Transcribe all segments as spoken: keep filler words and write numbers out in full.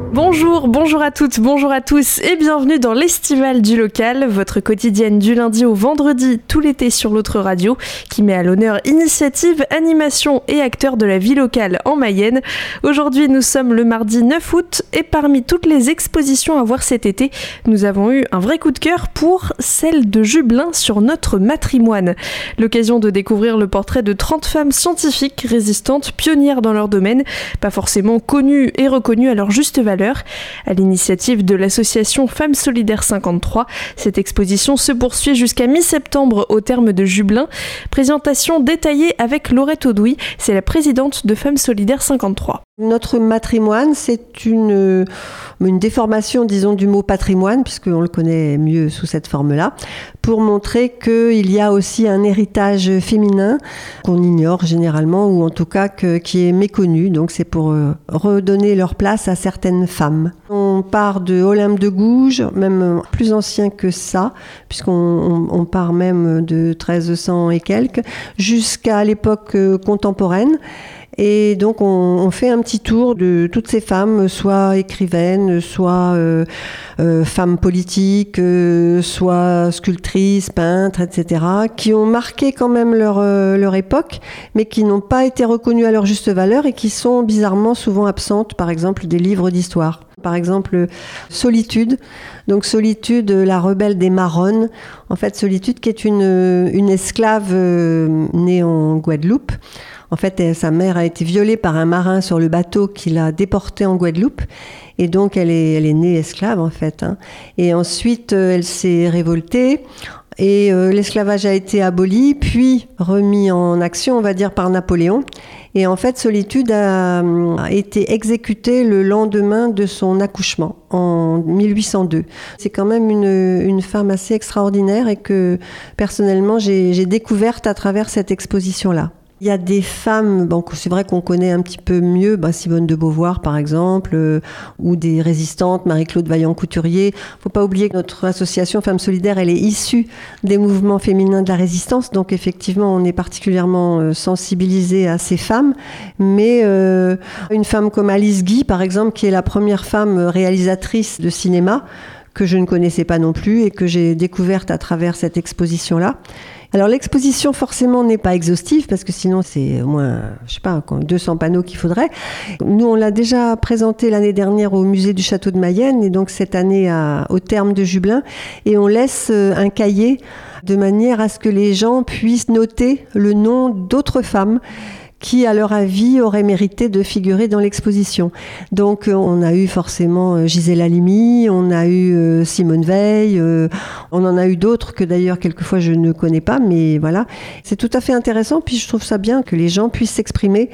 Bonjour, bonjour à toutes, bonjour à tous et bienvenue dans l'Estival du local, votre quotidienne du lundi au vendredi tout l'été sur l'autre radio qui met à l'honneur initiatives, animations et acteurs de la vie locale en Mayenne. Aujourd'hui nous sommes le mardi neuf août et parmi toutes les expositions à voir cet été, nous avons eu un vrai coup de cœur pour celle de Jubelin sur notre matrimoine. L'occasion de découvrir le portrait de trente femmes scientifiques, résistantes, pionnières dans leur domaine, pas forcément connues et reconnues à leur juste valeur. À l'initiative de l'association Femmes Solidaires cinquante-trois, cette exposition se poursuit jusqu'à mi-septembre au terme de Jubelin. Présentation détaillée avec Laurette Audouy, c'est la présidente de Femmes Solidaires cinquante-trois. Notre matrimoine, c'est une, une déformation, disons, du mot patrimoine, puisqu'on le connaît mieux sous cette forme-là, pour montrer qu'il y a aussi un héritage féminin qu'on ignore généralement, ou en tout cas que, qui est méconnu. Donc c'est pour euh, redonner leur place à certaines femmes. On part de Olympe de Gouges, même plus ancien que ça, puisqu'on on, on part même de treize cents et quelques, jusqu'à l'époque euh, contemporaine. Et donc on, on fait un petit tour de toutes ces femmes, soit écrivaines, soit euh, euh, femmes politiques, euh, soit sculptrices, peintres, et cetera, qui ont marqué quand même leur, euh, leur époque, mais qui n'ont pas été reconnues à leur juste valeur et qui sont bizarrement souvent absentes, par exemple, des livres d'histoire. Par exemple, Solitude. Donc Solitude, la rebelle des Marronnes. En fait, Solitude qui est une, une esclave euh, née en Guadeloupe. En fait, sa mère a été violée par un marin sur le bateau qui l'a déportée en Guadeloupe. Et donc, elle est, elle est née esclave, en fait. Hein. Et ensuite, elle s'est révoltée. Et euh, l'esclavage a été aboli, puis remis en action, on va dire, par Napoléon. Et en fait, Solitude a, a été exécutée le lendemain de son accouchement, en mille huit cent deux. C'est quand même une, une femme assez extraordinaire et que, personnellement, j'ai, j'ai découverte à travers cette exposition-là. Il y a des femmes, bon, c'est vrai qu'on connaît un petit peu mieux, bah, Simone de Beauvoir par exemple, euh, ou des résistantes, Marie-Claude Vaillant-Couturier. Il ne faut pas oublier que notre association Femmes Solidaires, elle est issue des mouvements féminins de la résistance, donc effectivement on est particulièrement euh, sensibilisé à ces femmes. Mais euh, une femme comme Alice Guy par exemple, qui est la première femme réalisatrice de cinéma, que je ne connaissais pas non plus et que j'ai découverte à travers cette exposition-là. Alors l'exposition forcément n'est pas exhaustive parce que sinon c'est au moins, je sais pas, deux cents panneaux qu'il faudrait. Nous on l'a déjà présenté l'année dernière au musée du Château de Mayenne et donc cette année à, au terme de Jubelin, et on laisse un cahier de manière à ce que les gens puissent noter le nom d'autres femmes qui, à leur avis, auraient mérité de figurer dans l'exposition. Donc, on a eu forcément Gisèle Halimi, on a eu Simone Veil, on en a eu d'autres que d'ailleurs, quelquefois, je ne connais pas, mais voilà. C'est tout à fait intéressant, puis je trouve ça bien que les gens puissent s'exprimer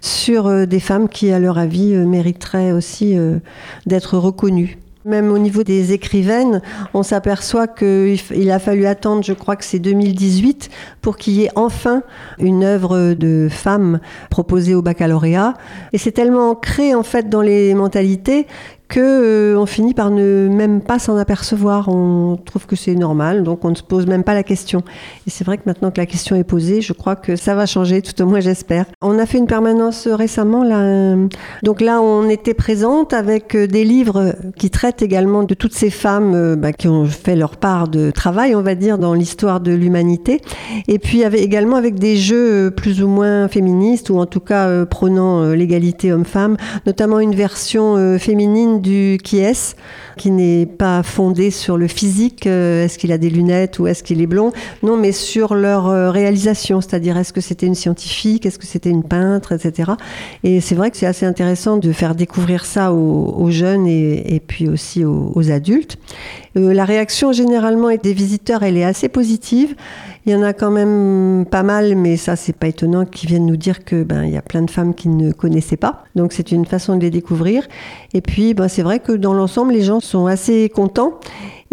sur des femmes qui, à leur avis, mériteraient aussi d'être reconnues. Même au niveau des écrivaines, on s'aperçoit qu'il a fallu attendre, je crois que c'est deux mille dix-huit, pour qu'il y ait enfin une œuvre de femme proposée au baccalauréat. Et c'est tellement ancré en fait dans les mentalités qu'on euh, finit par ne même pas s'en apercevoir. On trouve que c'est normal, donc on ne se pose même pas la question. Et c'est vrai que maintenant que la question est posée, je crois que ça va changer, tout au moins j'espère. On a fait une permanence récemment, là. Donc là, on était présente avec des livres qui traitent également de toutes ces femmes euh, bah, qui ont fait leur part de travail, on va dire, dans l'histoire de l'humanité. Et puis avec, également avec des jeux plus ou moins féministes, ou en tout cas euh, prônant euh, l'égalité homme-femme, notamment une version euh, féminine du qui est-ce, qui n'est pas fondé sur le physique, euh, est-ce qu'il a des lunettes ou est-ce qu'il est blond, non, mais sur leur euh, réalisation, c'est-à-dire est-ce que c'était une scientifique, est-ce que c'était une peintre, et cetera. Et c'est vrai que c'est assez intéressant de faire découvrir ça aux, aux jeunes et, et puis aussi aux, aux adultes. Euh, la réaction généralement des visiteurs, elle est assez positive. Il y en a quand même pas mal, mais ça, c'est pas étonnant qu'ils viennent nous dire que ben, il y a plein de femmes qui ne connaissaient pas. Donc, c'est une façon de les découvrir. Et puis, ben, c'est vrai que dans l'ensemble, les gens sont assez contents.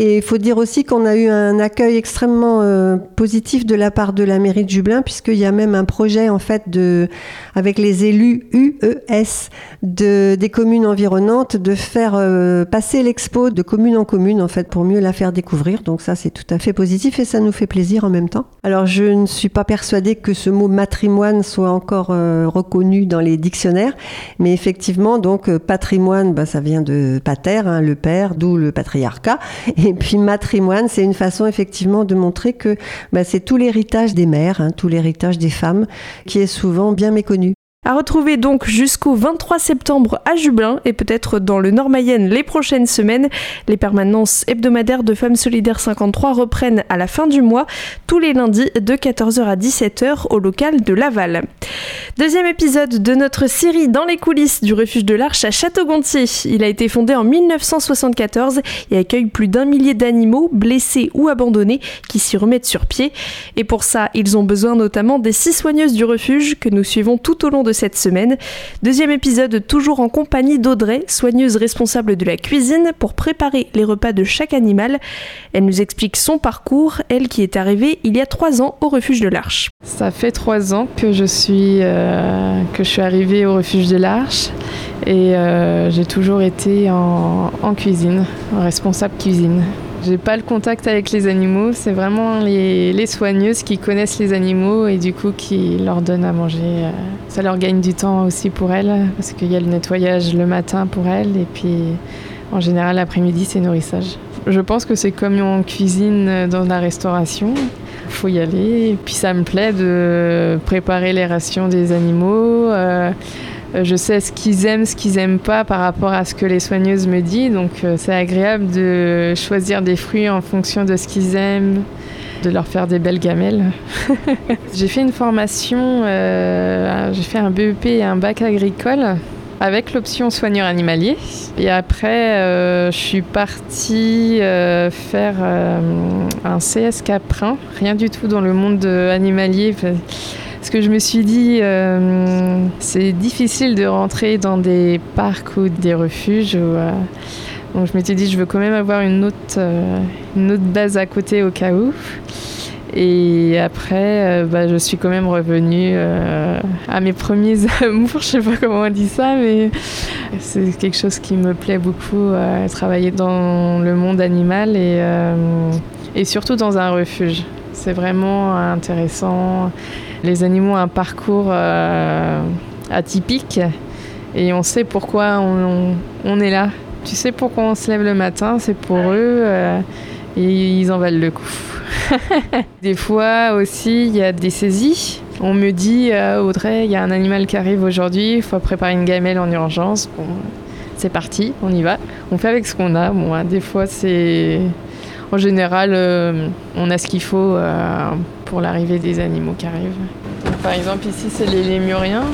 Et il faut dire aussi qu'on a eu un accueil extrêmement euh, positif de la part de la mairie de Jubelin, puisqu'il y a même un projet en fait de, avec les élus U E S de, des communes environnantes de faire euh, passer l'expo de commune en commune en fait pour mieux la faire découvrir. Donc ça c'est tout à fait positif et ça nous fait plaisir en même temps. Alors je ne suis pas persuadée que ce mot matrimoine soit encore euh, reconnu dans les dictionnaires, mais effectivement donc euh, patrimoine, bah, ça vient de pater, hein, le père, d'où le patriarcat. Et puis matrimoine, c'est une façon effectivement de montrer que bah, c'est tout l'héritage des mères, hein, tout l'héritage des femmes qui est souvent bien méconnu. À retrouver donc jusqu'au vingt-trois septembre à Jubelin et peut-être dans le Nord-Mayenne les prochaines semaines. Les permanences hebdomadaires de Femmes Solidaires cinquante-trois reprennent à la fin du mois, tous les lundis de quatorze heures à dix-sept heures au local de Laval. Deuxième épisode de notre série Dans les coulisses du refuge de l'Arche à Château-Gontier. Il a été fondé en mille neuf cent soixante-quatorze et accueille plus d'un millier d'animaux blessés ou abandonnés qui s'y remettent sur pied. Et pour ça, ils ont besoin notamment des six soigneuses du refuge que nous suivons tout au long de cette semaine. Deuxième épisode toujours en compagnie d'Audrey, soigneuse responsable de la cuisine pour préparer les repas de chaque animal. Elle nous explique son parcours, elle qui est arrivée il y a trois ans au refuge de l'Arche. Ça fait trois ans que je suis, euh, que je suis arrivée au refuge de l'Arche et euh, j'ai toujours été en, en cuisine, en responsable cuisine. J'ai pas le contact avec les animaux, c'est vraiment les, les soigneuses qui connaissent les animaux et du coup qui leur donnent à manger. Ça leur gagne du temps aussi pour elles parce qu'il y a le nettoyage le matin pour elles et puis en général l'après-midi c'est nourrissage. Je pense que c'est comme en cuisine dans la restauration, il faut y aller et puis ça me plaît de préparer les rations des animaux. Euh, Je sais ce qu'ils aiment, ce qu'ils n'aiment pas par rapport à ce que les soigneuses me disent. Donc euh, c'est agréable de choisir des fruits en fonction de ce qu'ils aiment, de leur faire des belles gamelles. J'ai fait une formation, euh, j'ai fait un B E P et un bac agricole avec l'option soigneur animalier. Et après, euh, je suis partie euh, faire euh, un C S Caprin, rien du tout dans le monde animalier. Parce que je me suis dit, euh, c'est difficile de rentrer dans des parcs ou des refuges. Où, euh, donc je m'étais dit, je veux quand même avoir une autre, euh, une autre base à côté au cas où. Et après, euh, bah, je suis quand même revenue euh, à mes premiers amours. Je sais pas comment on dit ça, mais c'est quelque chose qui me plaît beaucoup, euh, travailler dans le monde animal et, euh, et surtout dans un refuge. C'est vraiment intéressant. Les animaux ont un parcours euh, atypique et on sait pourquoi on, on, on est là. Tu sais pourquoi on se lève le matin, c'est pour eux euh, et ils en valent le coup. Des fois aussi, il y a des saisies. On me dit euh, « Audrey, il y a un animal qui arrive aujourd'hui, il faut préparer une gamelle en urgence. » Bon, c'est parti, on y va. On fait avec ce qu'on a. Bon, hein, des fois, c'est... En général, euh, on a ce qu'il faut euh, pour l'arrivée des animaux qui arrivent. Donc, par exemple, ici, c'est les lémuriens.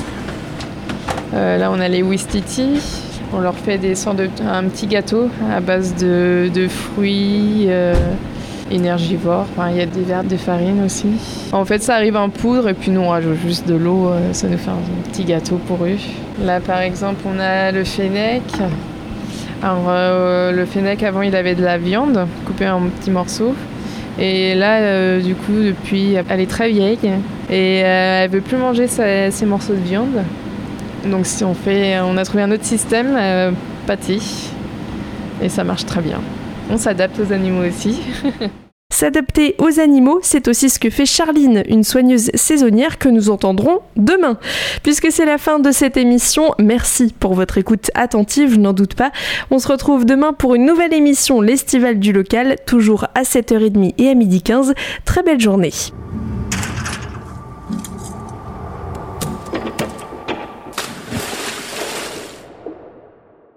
Euh, là, on a les ouistiti. On leur fait des sortes de, un petit gâteau à base de, de fruits euh, énergivores. Enfin, il y a des verres de farine aussi. En fait, ça arrive en poudre et puis nous, on rajoute juste de l'eau. Euh, ça nous fait un petit gâteau pour eux. Là, par exemple, on a le fennec. Alors, euh, le fennec, avant, il avait de la viande coupée en petits morceaux. Et là, euh, du coup, depuis, elle est très vieille et euh, elle veut plus manger ces, ces morceaux de viande. Donc, si on fait, on a trouvé un autre système, euh, pâté, et ça marche très bien. On s'adapte aux animaux aussi. S'adapter aux animaux, c'est aussi ce que fait Charline, une soigneuse saisonnière que nous entendrons demain. Puisque c'est la fin de cette émission, merci pour votre écoute attentive, je n'en doute pas. On se retrouve demain pour une nouvelle émission, l'Estival du local, toujours à sept heures trente et à midi quinze. Très belle journée.